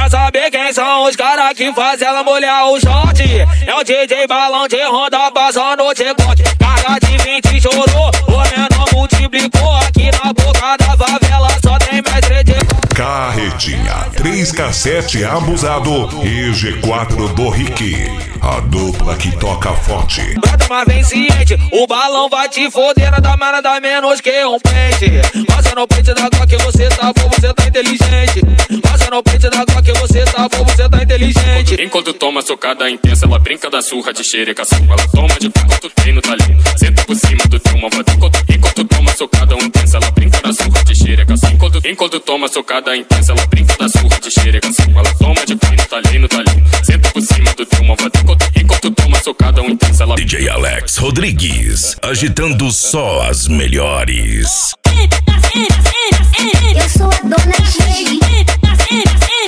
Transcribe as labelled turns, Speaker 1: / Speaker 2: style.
Speaker 1: Quer saber quem são os caras que fazem ela molhar o short? É o DJ Balão de Ronda passando o chicote. Carga de 20 chorou, o menor multiplicou. Aqui na boca da favela só tem mestre de...
Speaker 2: Carretinha, 3 cassete abusado e G4 do Rick. A dupla que toca forte.
Speaker 1: Brota, mas vem ciente, o balão vai te foder. Nada mais nada menos que um pente. Passa no pente da Glock, você tá bom, você tá inteligente. Passa no pente da Glock, você tá bom, você tá inteligente.
Speaker 3: Enquanto toma socada intensa, ela brinca da surra de xerecação. Ela toma de enquanto tem no talento. Senta por cima do teu malvado. Enquanto toma socada intensa, ela brinca da surra de xerecação. Enquanto toma socada intensa, ela brinca da surra de xerecação. Ela toma de no talento. Senta por cima do teu malvado. Enquanto toma socada intensa, ela...
Speaker 2: DJ Alex Rodrigues, agitando só as melhores.
Speaker 4: Eu sou a dona G.